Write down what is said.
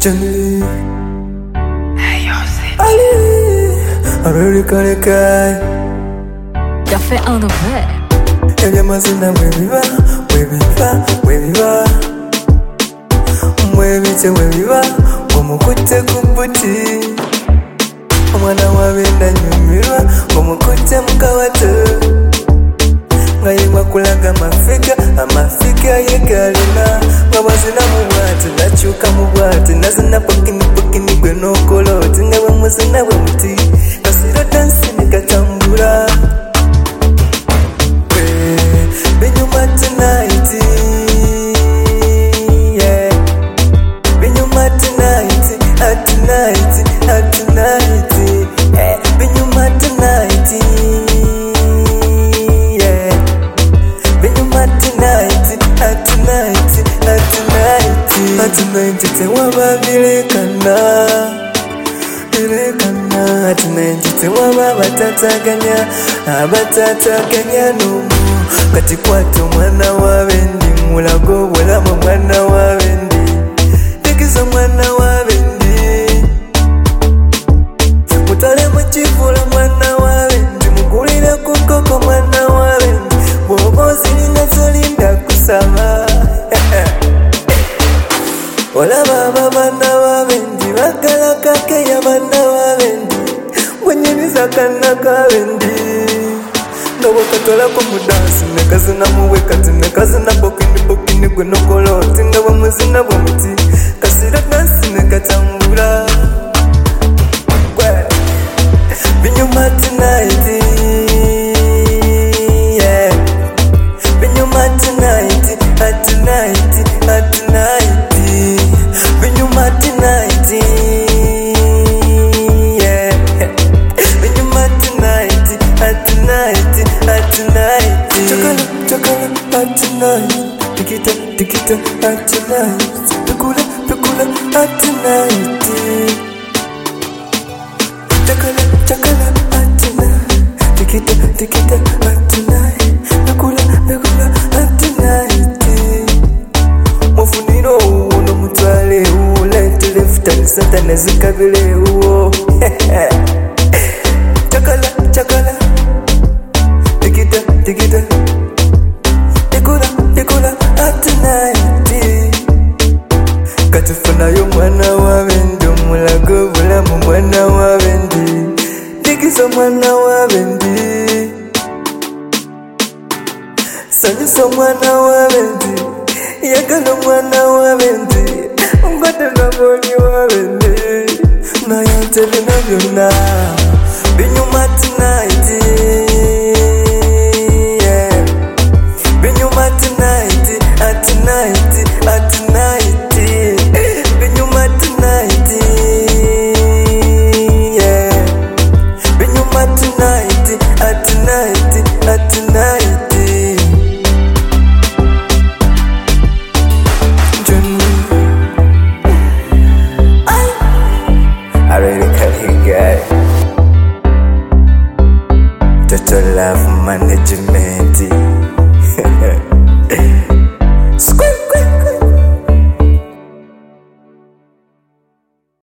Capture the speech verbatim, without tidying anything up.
Johnny. Hey yo, c'est Allez, allez, allez, allez. Café on the bed. Ella mazina mwebiba, mwebiba, mwebiba. Mwebite mwebiba, omukute kumbuti. Omwana wabenda nyumirwa, omukute mukawatu. Ngayimwa kulaga mafika, amafika yegalina. Mwabazina mubwati, nachuka mubwati. Nazina pokini pokini gwe nokoloti. Ngawe muzina we muti, kasiro dansi nikatambura. Binyuma tonight, yeah. Binyuma tonight, at tonight, at tonight, yeah. Binyuma tonight, yeah. Binyuma tonight, at tonight, at tonight, at tonight. Tewa bilekana, bilekana. At tonight, tewa batataganya, abatataganya no. Kati kwatu mwana wabendi, mulago bwelama mwana wabendi. Tekiza mwana wabendi, mutale mchifula mwana wabendi. Mugulira kukoko mwana wabendi, bobo zilinga zolinda kusama. Ola baba bana wabendi, bakala kake ya bana wabendi. Mwenyeniza kana kabendi. Ngawo katola ko mudansi nekazina muwe kati nekazina bokini bokini gwe nokoloti. Ngawo muzina bwe muti kasira dansi nekatambula. Binyuma tonight, yeah. Binyuma tonight, at tonight, at tonight. Binyuma tonight, yeah. Binyuma tonight, at tonight, at tonight. Chakala, chakala, at tonight. Tikita, tikita, at tonight. Pekula, pekula, at tonight. Chakala, chakala, at tonight. Tikita, tikita, at tonight. Pekula, pekula, at tonight. Mofuniro uno mutwale uo. Left, left, and satana zikabile uo. Chakala, chakala. Tikita, tikita. Tikula, tikula, at tonight. Katufuna yo mwana wabendi, mulago bulamu mwana wabendi. Tikiso mwana wabendi, sanyiso mwana wabendi. Yagalo mwana wabendi, ngote na boni wabendi. Na yante bina byonna. Binyuma tonight, yeah. Binyuma tonight, at tonight, at tonight. Binyuma tonight, yeah. Binyuma tonight, at tonight, at tonight. Johnny, I really can't hear guy. Total love management.